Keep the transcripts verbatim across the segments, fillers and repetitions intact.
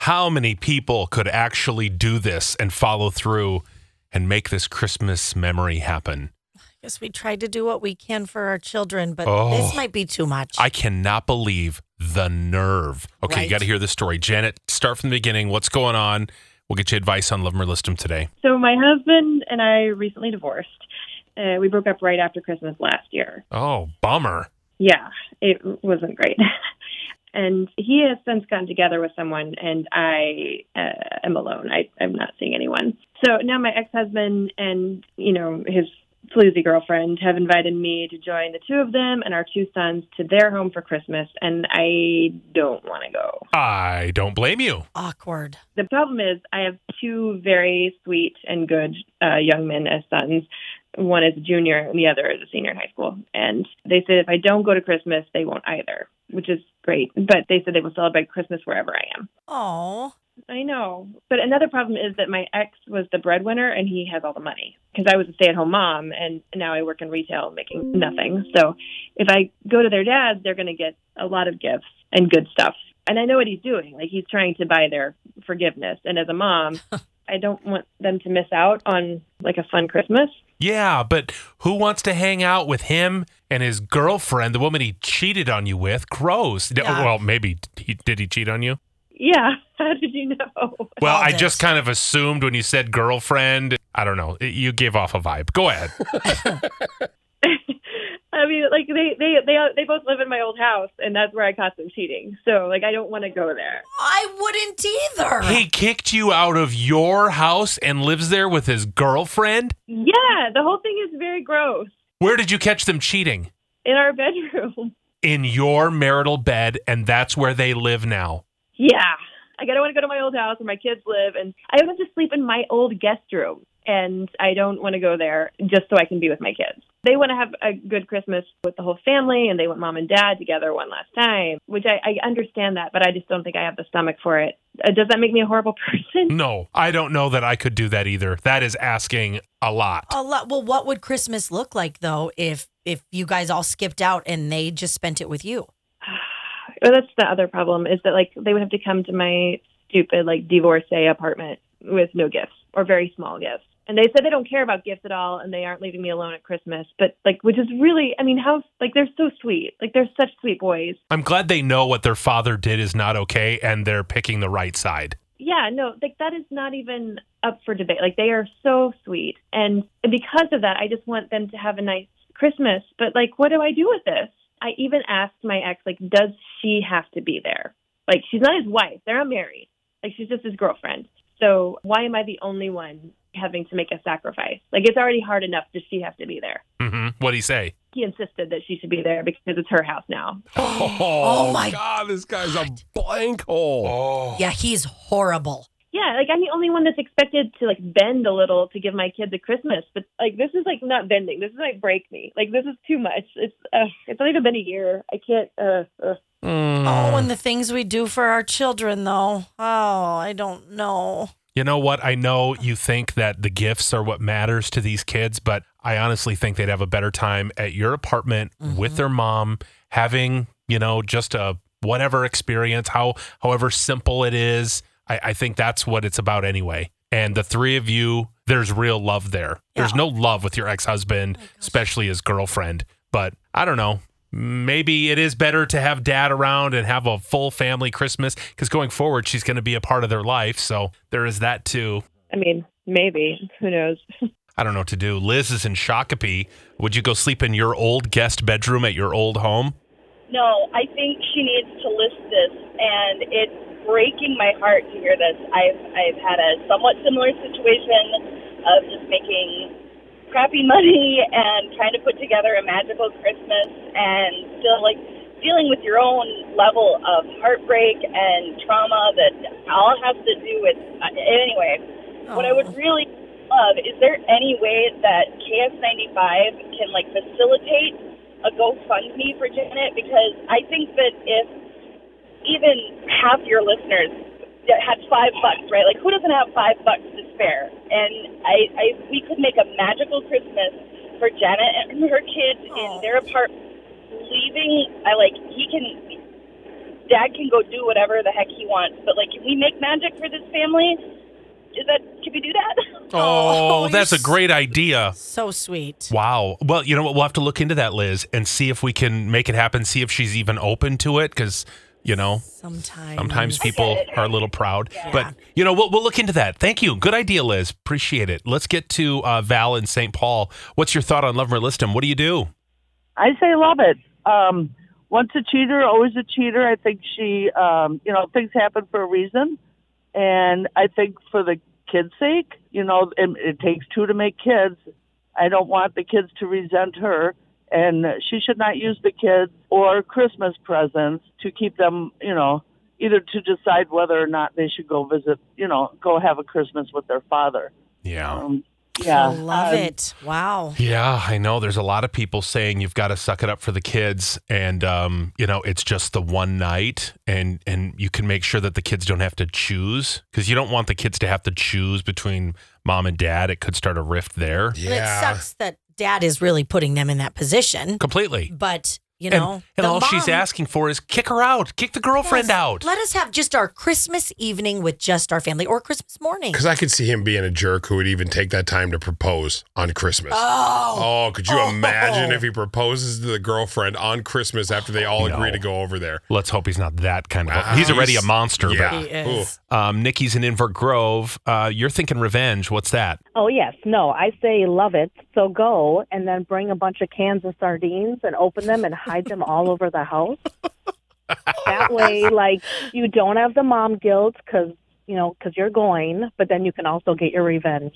how many people could actually do this and follow through and make this Christmas memory happen? I guess we tried to do what we can for our children, but Oh, this might be too much. I cannot believe the nerve. Okay, Right. you got to hear the story. Janet, start from the beginning. What's going on? We'll get you advice on Love 'em or List 'em today. So my husband and I recently divorced. Uh, we broke up right after Christmas last year. Oh, bummer. Yeah, it wasn't great. And he has since gotten together with someone, and I uh, am alone. I, I'm not seeing anyone. So now my ex-husband and, you know, his floozy girlfriend have invited me to join the two of them and our two sons to their home for Christmas, and I don't want to go. I don't blame you. Awkward. The problem is I have two very sweet and good uh, young men as sons. One is a junior and the other is a senior in high school. And they said if I don't go to Christmas, they won't either, which is great. But they said they will celebrate Christmas wherever I am. Oh. I know. But another problem is that my ex was the breadwinner and he has all the money because I was a stay-at-home mom and now I work in retail making nothing. So if I go to their dad's, they're going to get a lot of gifts and good stuff. And I know what he's doing. Like, he's trying to buy their forgiveness. And as a mom, I don't want them to miss out on, like, a fun Christmas. Yeah, but who wants to hang out with him and his girlfriend, the woman he cheated on you with? Gross. Yeah. Well, maybe. He, did he cheat on you? Yeah. How did you know? Well, I Called just it. kind of assumed when you said girlfriend. I don't know. You gave off a vibe. Go ahead. I mean, like, they, they, they, they both live in my old house, and that's where I caught them cheating. So, like, I don't want to go there. I wouldn't either. He kicked you out of your house and lives there with his girlfriend? Yeah, the whole thing is very gross. Where did you catch them cheating? In our bedroom. In your marital bed, and that's where they live now. Yeah. Like, I don't want to go to my old house where my kids live, and I want to sleep in my old guest room, and I don't want to go there just so I can be with my kids. They want to have a good Christmas with the whole family, and they want mom and dad together one last time, which I, I understand that, but I just don't think I have the stomach for it. Uh, does that make me a horrible person? No, I don't know that I could do that either. That is asking a lot. A lot. Well, what would Christmas look like, though, if if you guys all skipped out and they just spent it with you? Well, that's the other problem, is that, like, they would have to come to my stupid, like, divorcee apartment with no gifts or very small gifts. And they said they don't care about gifts at all, and they aren't leaving me alone at Christmas. But, like, which is really, I mean, how, like, they're so sweet. Like, they're such sweet boys. I'm glad they know what their father did is not okay, and they're picking the right side. Yeah, no, like, that is not even up for debate. Like, they are so sweet. And because of that, I just want them to have a nice Christmas. But, like, what do I do with this? I even asked my ex, like, does she have to be there? Like, she's not his wife. They're not married. Like, she's just his girlfriend. So why am I the only one having to make a sacrifice? Like, it's already hard enough. Does she have to be there? Mm-hmm. What'd he say? He insisted that she should be there because it's her house now. Oh, Oh, my God, this guy's a blank hole. Oh. Yeah, he's horrible. Yeah, like, I'm the only one that's expected to, like, bend a little to give my kids a Christmas. But, like, this is, like, not bending. This is, like, break me. Like, this is too much. It's uh, it's not even been a year. I can't. Uh, uh. Oh, and the things we do for our children, though. Oh, I don't know. You know what? I know you think that the gifts are what matters to these kids, but I honestly think they'd have a better time at your apartment Mm-hmm. with their mom, having, you know, just a whatever experience, how however simple it is. I, I think that's what it's about anyway. And the three of you, there's real love there. There's Yeah. no love with your ex-husband, especially his girlfriend. But I don't know. Maybe it is better to have dad around and have a full family Christmas because going forward, she's going to be a part of their life. So there is that too. I mean, maybe. Who knows? I don't know what to do. Liz is in Shakopee. Would you go sleep in your old guest bedroom at your old home? No, I think she needs to list this, and it's breaking my heart to hear this. I've I've had a somewhat similar situation of just making crappy money and trying to put together a magical Christmas and still, like, dealing with your own level of heartbreak and trauma that all has to do with, uh, anyway, what I would really love, is there any way that K S ninety-five can, like, facilitate a GoFundMe for Janet? Because I think that if even half your listeners had five bucks, right? Like, who doesn't have five bucks to spare? And I, I, we could make a magical Christmas for Janet and her kids in their apartment, leaving, I like, he can, Dad can go do whatever the heck he wants, but like, can we make magic for this family? Is that, can we do that? Oh, Oh, that's you're a great idea. So sweet. Wow. Well, you know what? We'll have to look into that, Liz, and see if we can make it happen. See if she's even open to it, because you know, Sometimes. sometimes people are a little proud. But you know, we'll we'll look into that. Thank you. Good idea, Liz. Appreciate it. Let's get to uh, Val in Saint Paul. What's your thought on Love 'Em or List 'Em? What do you do? I say love it. Um, once a cheater, always a cheater. I think she, um, you know, things happen for a reason. And I think for the kids' sake, you know, it, it takes two to make kids. I don't want the kids to resent her. And she should not use the kids or Christmas presents to keep them, you know, either to decide whether or not they should go visit, you know, go have a Christmas with their father. Yeah. Um, yeah. I love Um, it. Wow. Yeah, I know. There's a lot of people saying you've got to suck it up for the kids, and um, you know, it's just the one night, and and you can make sure that the kids don't have to choose, because you don't want the kids to have to choose between mom and dad. It could start a rift there. And it sucks that dad is really putting them in that position. Completely. But, you And, know, and the all she's mom- asking for is kick her out, kick the girlfriend Yes, out. Let us have just our Christmas evening with just our family, or Christmas morning. Because I could see him being a jerk who would even take that time to propose on Christmas. Oh. Oh, could you Oh. imagine if he proposes to the girlfriend on Christmas after they all No. agree to go over there? Let's hope he's not that kind of. A, Ah, he's already a he's- monster. yeah. He is. But um, Nikki's in Invert Grove. Uh, you're thinking revenge. What's that? Oh, yes. No, I say love it. So go and then bring a bunch of cans of sardines and open them and hide them all over the house. That way, like, you don't have the mom guilt because, you know, because you're going, but then you can also get your revenge.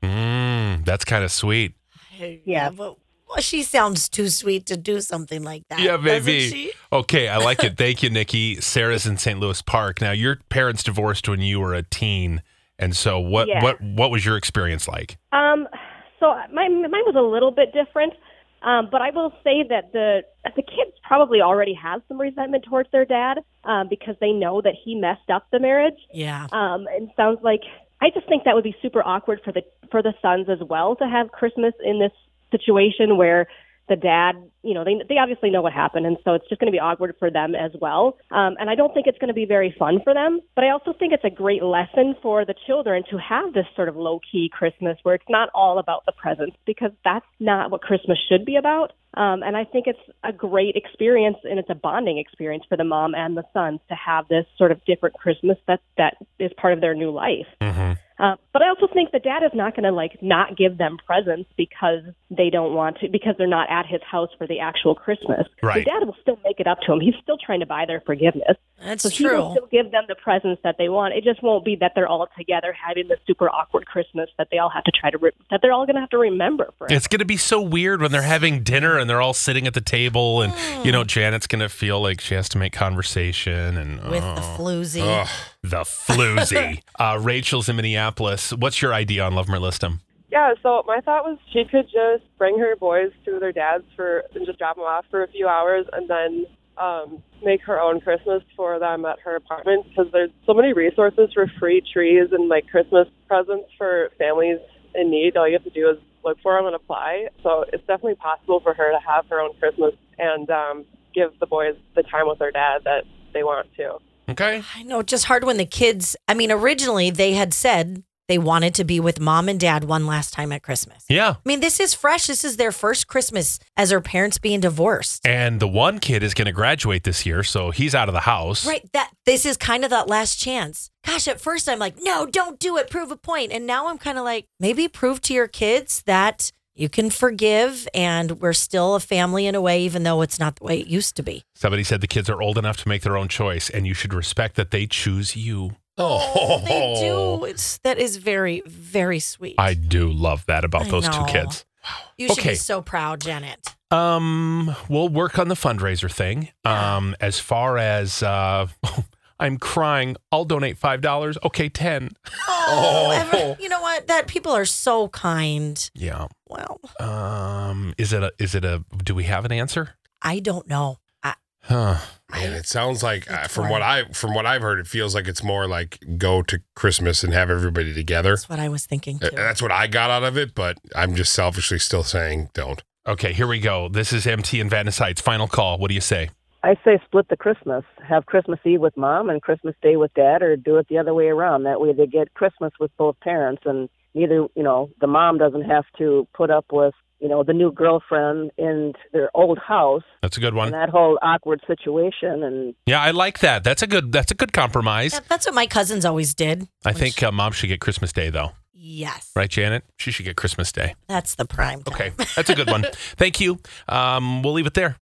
Mm, that's kind of sweet. Yeah. But well, she sounds too sweet to do something like that. Yeah, doesn't baby. she? Okay, I like it. Thank you, Nikki. Sarah's in Saint Louis Park. Now, your parents divorced when you were a teen, and so what? Yeah. What? What was your experience like? Um, so my mine was a little bit different, um, but I will say that the the kids probably already have some resentment towards their dad um, because they know that he messed up the marriage. Yeah. Um, and sounds like I just think that would be super awkward for the for the sons as well to have Christmas in this situation where the dad, you know, they they obviously know what happened, and so it's just going to be awkward for them as well. Um, and I don't think it's going to be very fun for them. But I also think it's a great lesson for the children to have this sort of low-key Christmas where it's not all about the presents, because that's not what Christmas should be about. Um, and I think it's a great experience, and it's a bonding experience for the mom and the sons to have this sort of different Christmas that that is part of their new life. Mm-hmm. Uh, but I also think the dad is not going to like not give them presents because they don't want to, because they're not at his house for the actual Christmas. Right. The dad will still make it up to him. He's still trying to buy their forgiveness. That's so he will true. still give them the presents that they want. It just won't be that they're all together having the super awkward Christmas that they all have to try to, re- that they're all going to have to remember for. It's going to be so weird when they're having dinner and they're all sitting at the table, and you know, Janet's going to feel like she has to make conversation and With oh, the floozy. Ugh. the floozy. uh, Rachel's in Minneapolis. What's your idea on Love 'Em or List 'Em? Yeah, so my thought was she could just bring her boys to their dads for and just drop them off for a few hours and then um, make her own Christmas for them at her apartment, because there's so many resources for free trees and like Christmas presents for families in need. All you have to do is look for them and apply. So it's definitely possible for her to have her own Christmas and um, give the boys the time with their dad that they want to. Okay. I know, just hard when the kids, I mean, originally they had said they wanted to be with mom and dad one last time at Christmas. Yeah. I mean, this is fresh. This is their first Christmas as their parents being divorced. And the one kid is going to graduate this year, so he's out of the house. Right. That this is kind of that last chance. Gosh, at first I'm like, no, don't do it. Prove a point. And now I'm kind of like, maybe prove to your kids that you can forgive and we're still a family in a way, even though it's not the way it used to be. Somebody said the kids are old enough to make their own choice, and you should respect that they choose you. Oh, they do. It's, that is very, very sweet. I do love that about I those two know. kids. You should Okay. be so proud, Janet. Um, we'll work on the fundraiser thing. Um, as far as uh, I'm crying, I'll donate five dollars. Okay, ten. Oh, ever- you know what? That people are so kind. Yeah. Well, Um, is it a? Is it a? Do we have an answer? I don't know. I, Huh. Man, it sounds like uh, It's from hard. what I from what I've heard, it feels like it's more like go to Christmas and have everybody together. that's what I was thinking Uh, too. That's what I got out of it, but I'm just selfishly still saying don't. Okay, here we go. This is M T and Vanessa Heights. Final call. What do you say? I say split the Christmas. Have Christmas Eve with mom and Christmas Day with dad, or do it the other way around. That way they get Christmas with both parents, and neither, you know, the mom doesn't have to put up with, you know, the new girlfriend in their old house. That's a good one. And that whole awkward situation. And yeah, I like that. That's a good. That's a good compromise. Yeah, that's what my cousins always did. I think uh, mom should get Christmas Day though. Yes. Right, Janet? She should get Christmas Day. That's the prime time. Okay, that's a good one. Thank you. Um, we'll leave it there.